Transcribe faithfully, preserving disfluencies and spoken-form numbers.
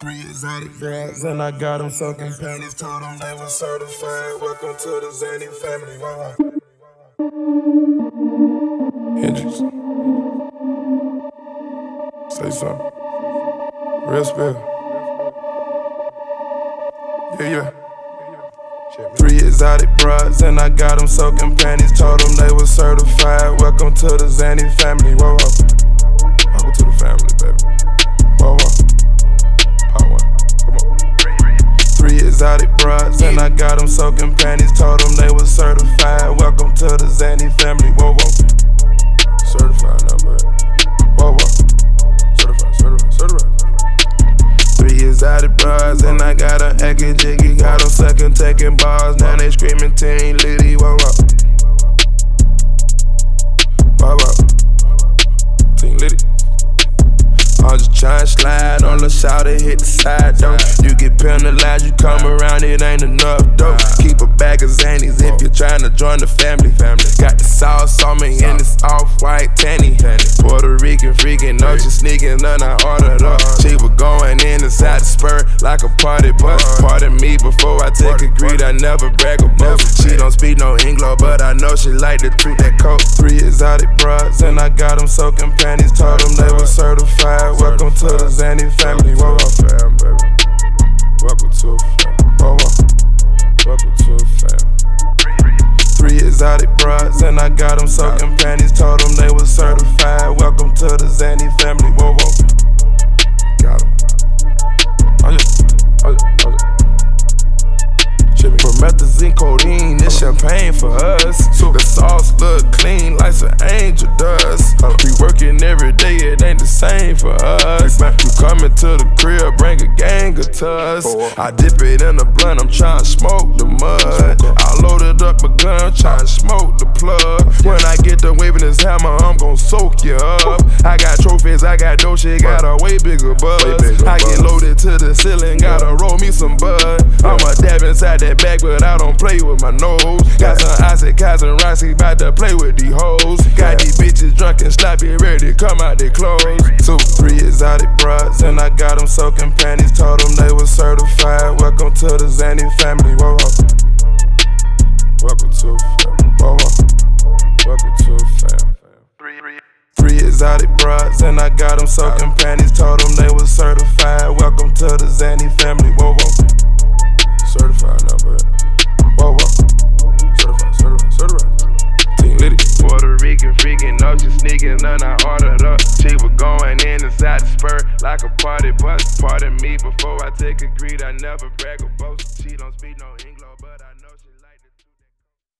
Three exotic girls, and I got them soaking panties. Told them they were certified. Welcome to the Zanny family. Wow. Hendrix. Say something. Real spill. Yeah, yeah. Three exotic broads, and I got them soaking panties. Told them they were certified. Welcome to the Zanny family. Whoa, whoa. Welcome to the family, baby. Whoa, whoa. Part one. Come on. Three exotic broads, and I got them soaking panties. Told them they were certified. Welcome to the Zanny family. Whoa, whoa. Certified number. Whoa, whoa. Certified, certified, certified. Three exotic broads, and I got them acting jiggy. Got them sucking, taking bars. Now they screaming Team Liddy. Whoa, whoa. Whoa, whoa. Team Liddy. I'm just tryna slide on the shout and hit the side though. You get penalized, you come around, it ain't enough though. Keep a bag of Zannies if you're tryna join the family. Got the sauce on me and it's off-white tanny. Puerto Rican freaking, no just sneaking, none I ordered up. She was going in inside the spur like a party bus. Pardon me before I take a greed, I never brag or boast. She don't speak no English, but I know she like to treat that coat. Three exotic broads, and I got them soaking panties. Told them they were certified. Welcome to the Zanny family. Whoa, whoa, fam, baby. Welcome to a fam. Whoa, whoa. Welcome to a fam. Three exotic broads, and I got them soaking panties. Told them they were certified. Welcome to the Zanny family. Whoa, whoa. Got them. Oh, yeah. Oh, yeah. Oh, yeah. Promethazine, codeine, this champagne for us. The sauce look clean like some angel dust. We working every day, it ain't the same for us. You coming to the crib, bring a gang of tuss. I dip it in the blunt, I'm tryna smoke the mud. I loaded up a gun, tryna smoke the plug. When I get to waving this hammer, I'm gon' soak you up. I got trophies, I got dough, shit got a way bigger buzz. I get loaded to the ceiling, gotta roll me some bud. I'ma dab inside that bag, but I don't play with my nose. Got some Isaac, Kaz, and Rossi, bout to play with these hoes. Got these bitches drunk and sloppy, ready to come out their clothes. Two, three exotic broads, and I got them soaking panties. Told them they were certified. Welcome to the Zanny family. Whoa, whoa. Welcome to a fam. Whoa, whoa. Welcome to a fam. Three exotic broads, and I got them soaking panties. Told them they were certified. Welcome to the Zanny family. Whoa, whoa. Certified number. Whoa, whoa. Certified, certified, certified. Team Liddy. Puerto Rican freaking, no just sneaking, none I ordered up. She was going in inside the spur like a party bus. Pardon me before I take a greed, I never brag or boast. She don't speak no English.